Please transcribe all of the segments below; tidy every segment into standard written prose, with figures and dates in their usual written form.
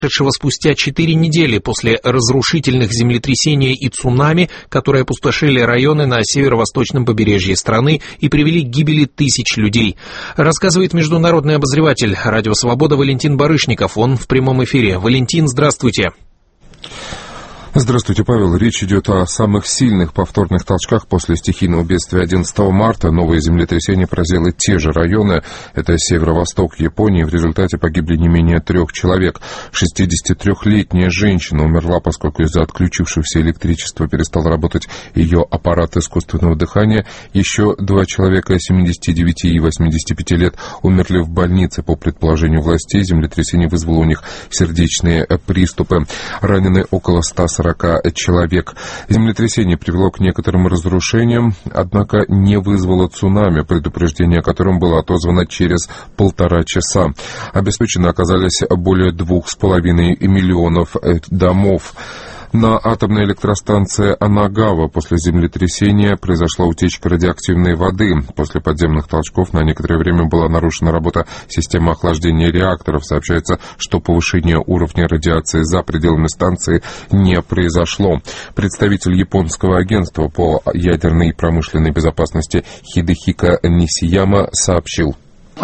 спустя 4 недели после разрушительных землетрясений и цунами, которые опустошили районы на северо-восточном побережье страны и привели к гибели тысяч людей. Рассказывает международный обозреватель «Радио Свобода» Валентин Барышников. Он в прямом эфире. Валентин, здравствуйте. Здравствуйте, Павел. Речь идет о самых сильных повторных толчках после стихийного бедствия 11 марта. Новое землетрясение поразило те же районы. Это северо-восток Японии. В результате погибли не менее 3 человек. 63-летняя женщина умерла, поскольку из-за отключившегося электричества перестал работать ее аппарат искусственного дыхания. Еще 2 человека 79 и 85 лет умерли в больнице. По предположению властей, землетрясение вызвало у них сердечные приступы. Ранены около 140 человек. Землетрясение привело к некоторым разрушениям, однако не вызвало цунами, предупреждение о котором было отозвано через 1,5 часа. Обеспечены оказались более 2,5 миллионов домов. На атомной электростанции Анагава после землетрясения произошла утечка радиоактивной воды. После подземных толчков на некоторое время была нарушена работа системы охлаждения реакторов. Сообщается, что повышение уровня радиации за пределами станции не произошло. Представитель японского агентства по ядерной и промышленной безопасности Хидехика Нисияма сообщил: По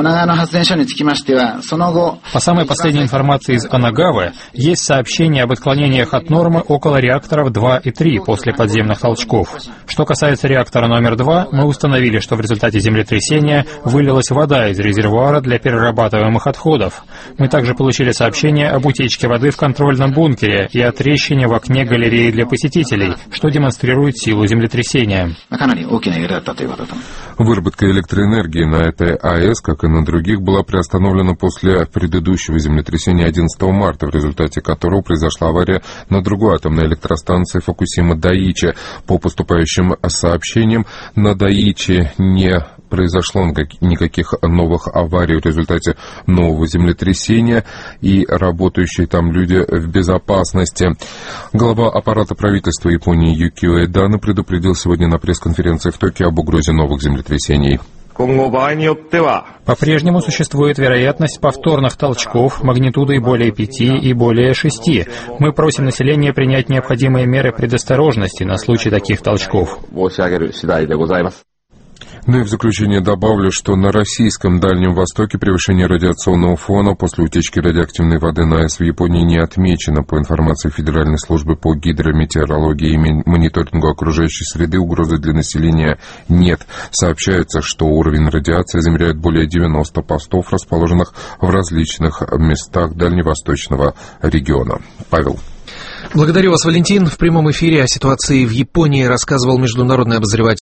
самой последней информации из Анагавы, есть сообщение об отклонениях от нормы около реакторов 2 и 3 после подземных толчков. Что касается реактора номер 2, мы установили, что в результате землетрясения вылилась вода из резервуара для перерабатываемых отходов. Мы также получили сообщение об утечке воды в контрольном бункере и о трещине в окне галереи для посетителей, что демонстрирует силу землетрясения. Выработка электроэнергии на этой АЭС, как и на других, была приостановлена после предыдущего землетрясения 11 марта, в результате которого произошла авария на другой атомной электростанции Фукусима-Дайичи. По поступающим сообщениям, на Дайичи не произошло никаких новых аварий в результате нового землетрясения, и работающие там люди в безопасности. Глава аппарата правительства Японии Юкио Эдано предупредил сегодня на пресс-конференции в Токио об угрозе новых землетрясений. По-прежнему существует вероятность повторных толчков магнитудой более 5 и более 6. Мы просим населения принять необходимые меры предосторожности на случай таких толчков. Ну и в заключение добавлю, что на российском Дальнем Востоке превышение радиационного фона после утечки радиоактивной воды на АЭС в Японии не отмечено. По информации Федеральной службы по гидрометеорологии и мониторингу окружающей среды, угрозы для населения нет. Сообщается, что уровень радиации замеряют более 90 постов, расположенных в различных местах дальневосточного региона. Павел. Благодарю вас, Валентин. В прямом эфире о ситуации в Японии рассказывал международный обозреватель